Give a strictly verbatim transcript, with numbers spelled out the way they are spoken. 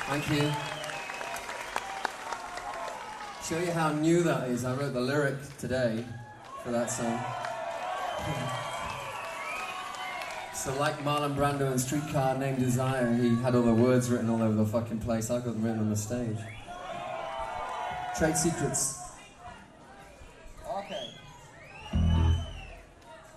Thank you. Show you how new that is. I wrote the lyric today for that song. So like Marlon Brando in Streetcar Named Desire, he had all the words written all over the fucking place. I got them written on the stage. Trade secrets.